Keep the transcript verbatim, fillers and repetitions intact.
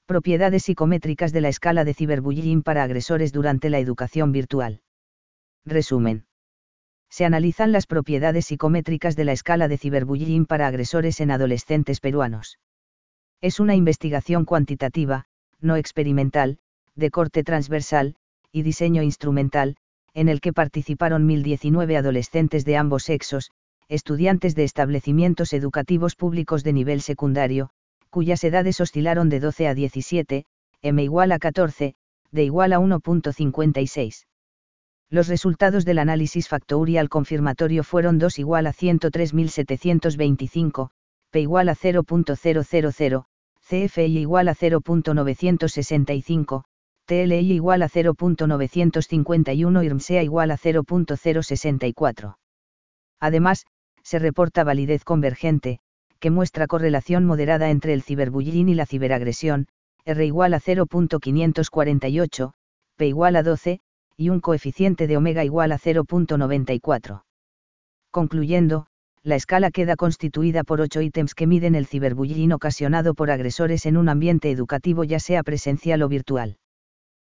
Propiedades psicométricas de la escala de ciberbullying para agresores durante la educación virtual. Resumen. Se analizan las propiedades psicométricas de la escala de ciberbullying para agresores en adolescentes peruanos. Es una investigación cuantitativa, no experimental, de corte transversal, y diseño instrumental, en el que participaron mil diecinueve adolescentes de ambos sexos, estudiantes de establecimientos educativos públicos de nivel secundario, cuyas edades oscilaron de doce a diecisiete, M igual a catorce, D igual a uno punto cincuenta y seis. Los resultados del análisis factorial confirmatorio fueron dos igual a ciento tres mil setecientos veinticinco, P igual a cero punto cero cero cero, C F I igual a cero punto novecientos sesenta y cinco, T L I igual a cero punto novecientos cincuenta y uno y R M S E A igual a cero punto cero sesenta y cuatro. Además, se reporta validez convergente, que muestra correlación moderada entre el ciberbullying y la ciberagresión, R igual a cero punto quinientos cuarenta y ocho, P igual a doce, y un coeficiente de omega igual a cero punto noventa y cuatro. Concluyendo, la escala queda constituida por ocho ítems que miden el ciberbullying ocasionado por agresores en un ambiente educativo ya sea presencial o virtual.